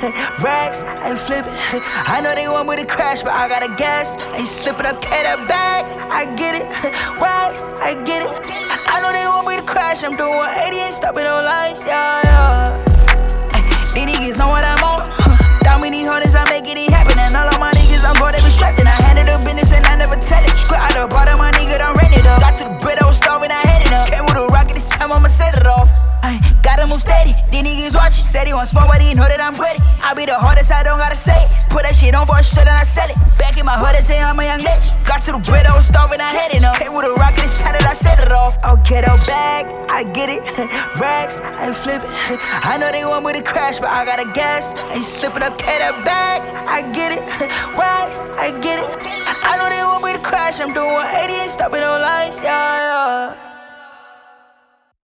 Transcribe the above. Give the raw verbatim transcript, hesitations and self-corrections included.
Racks, I ain't flipping. I know they want me to crash, but I gotta gas. I ain't slipping up, K that bag. I get it. Racks, I get it. I know they want me to crash. I'm doing one eighty, ain't stopping no lights. Yeah, yeah. These niggas know what I'm on. Down me these hundreds, I'm making it happen. And all of my niggas, I'm going, they be strapped. And I handle the business and I never tell it. Square out the bottom, my nigga done ran it up. Got to the bread, I was starving, I had it up. Came with a rocket, this time I'ma set it off. I gotta move steady. These niggas watching. Said he want smoke, but he know that I'm ready. I be the hardest, I don't gotta say it. Put that shit on for a straight and I sell it. Back in my hood, they say I'm a young legend. Got to the bread, I was starving, I had it up. Came with a rocket, this time that I set it off. I'll get out bag, I get it. Racks, I ain't flipping. I know they want me to crash, but I gotta gas. I ain't slipping up, K that bag. I get it. Racks, I get it. I know they want me to crash. I'm doing one eighty, ain't stopping no lights. Yeah, yeah.